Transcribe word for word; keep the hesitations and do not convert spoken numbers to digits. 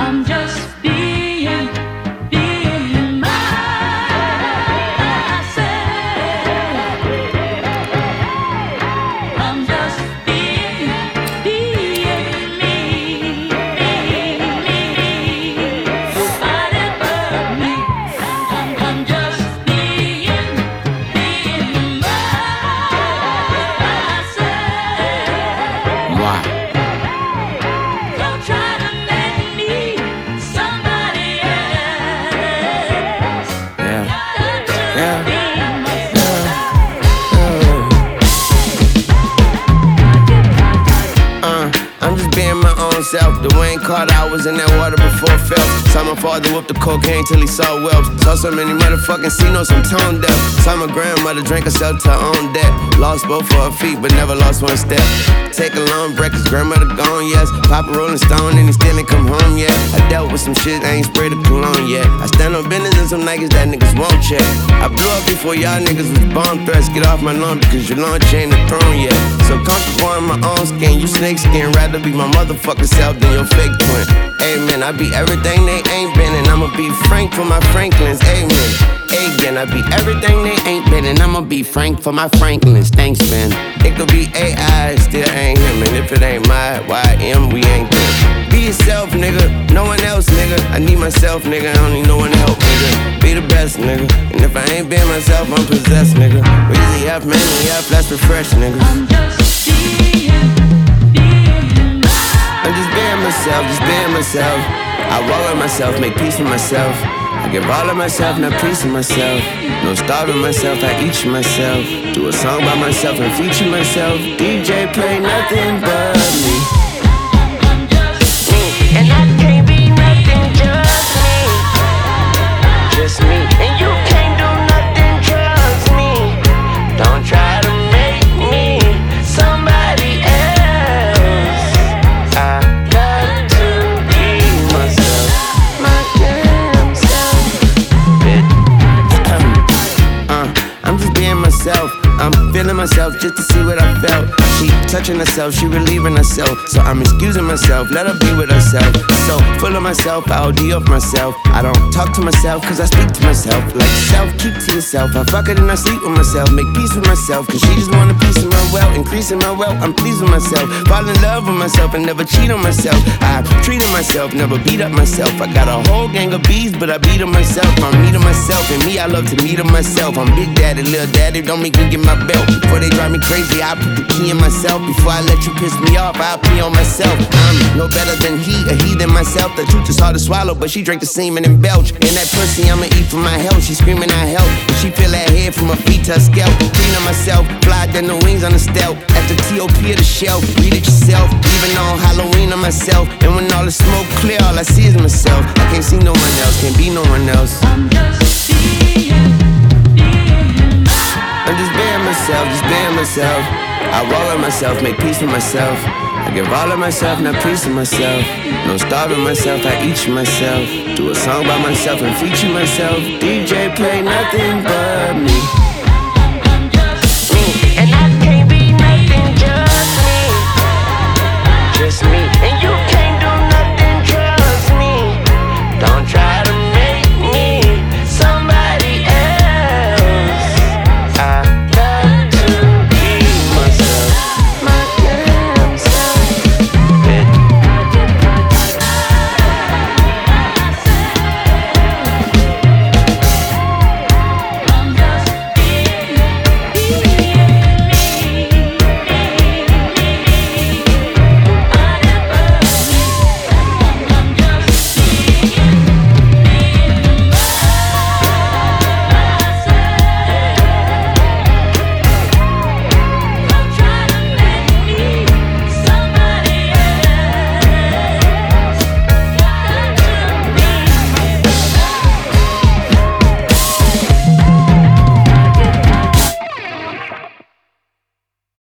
I'm just being, being myself. I'm just being, being me, me, me, nobody but me. I'm, I'm just being, being myself. Why? Don't try to make me somebody else. Yeah. I'm just Yeah. being myself. Uh, I'm just being my own self. Dwayne Carter, I was in that water before Phelps. Saw my father whip the cocaine till he saw whelps. Saw so many motherfucking C-notes, I'm tone deaf. Saw my grandmother drink herself to her own death. Lost both of her feet, but never lost one step. Take a long break, cause grandmother gone, yes. Papa Rolling Stone and he still ain't come home yet. I dealt with some shit, I ain't sprayed a cologne yet. I stand on business and some Nikes that niggas won't check. I blew up before y'all niggas was bomb threats. Get off my lawn because your launch ain't the throne yet. So comfortable in my own skin, you snake skin. Rather be my motherfucking self than your fake twin. Amen, I be everything they ain't been, and I'ma be frank for my Franklins. Amen. Again, I be everything they ain't been, and I'ma be frank for my Franklins. Thanks, man. It could be A I, still ain't him, and if it ain't my Y M, we ain't them. Be yourself, nigga. No one else, nigga. I need myself, nigga. I don't need no one to help, nigga. Be the best, nigga. And if I ain't being myself, I'm possessed, nigga. Weezy F, Manly F, let's refresh, nigga. I'm just being, being myself. I'm just being myself, just being myself. I walk with myself, make peace with myself. I give all of myself, not peace of myself. No starving myself, I eat myself. Do a song by myself and feature myself. D J play nothing but me. I'm just being, And I can't be nothing, just me. Just me. And you can't do nothing, just me. Don't try to make me somebody else. I got to be myself, my damn self. Bitch. uh, I'm just being myself. I'm feeling myself just to see what I felt. She touching herself, she relieving herself. So I'm excusing myself, let her be with herself. So full of myself, I O D off myself. I don't talk to myself, cause I speak to myself. Like self, keep to yourself. I fuck it and I sleep with myself. Make peace with myself, cause she just want a piece of my wealth. Increasing my wealth, I'm pleased with myself. Fall in love with myself and never cheat on myself. I treated myself, never beat up myself. I got a whole gang of bees, but I beat them myself. I'm meeting myself, and me, I love to meet them myself. I'm big daddy, little daddy, don't make me get my belt. Before they drive me crazy, I put the key in myself. Before I let you piss me off, I'll pee on myself. I'm no better than he, a he than myself. The truth is hard to swallow, but she drank the semen and belch. And that pussy I'ma eat for my health. She screaming I help, but she feel that head from her feet to her scalp. Clean on myself, fly than the wings on the stealth. At the T O P of the shelf, read it yourself. Even on Halloween on myself. And when all the smoke clear, all I see is myself. I can't see no one else, can't be no one else. I'm just being, being myself. I'm just being myself, just being myself. I walk with myself, make peace with myself. I give all of myself, not peace of myself. No starving myself, I eat myself. Do a song by myself and feature myself. D J play nothing but me.